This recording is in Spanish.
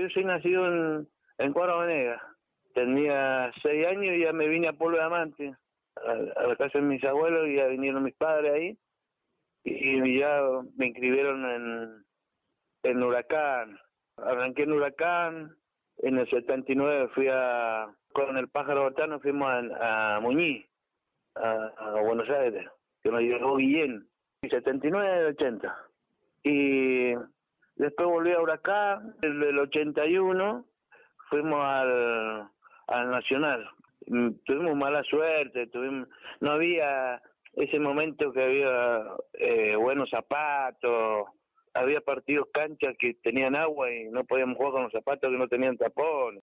yo soy nacido en Cuadra Venegas. Tenía 6 años y ya me vine a Pueblo de Amante, a la casa de mis abuelos, y ya vinieron mis padres ahí. Y ya me inscribieron en Huracán. Arranqué en Huracán, en el 79 con el Pájaro Botano fuimos a Muñiz, a Buenos Aires, que nos llevó Guillén, en 79 80. Y después volví a Huracán, en el 81 fuimos al Nacional. Tuvimos mala suerte, no había ese momento que había buenos zapatos, había partidos canchas que tenían agua y no podíamos jugar con los zapatos que no tenían tapón.